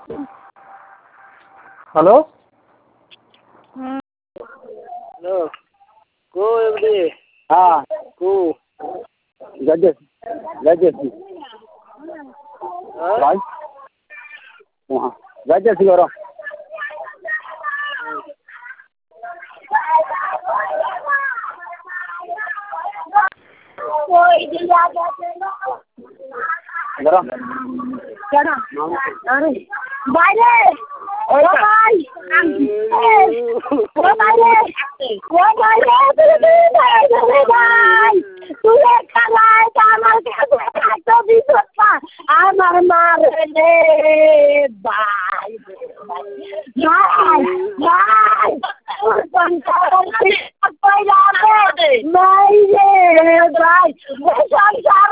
hello hello কো MD হ্যাঁ কো যাইতেছি হ্যাঁ ভাই হ্যাঁ যাইতেছি ওরা বাইরে ও ভাই ও বাইরে ভাই তুই খালাই আমার কাছে একটা বিপদ আমার মারে রে ভাই ভাই ভাই ভাই রে ভাই সংসার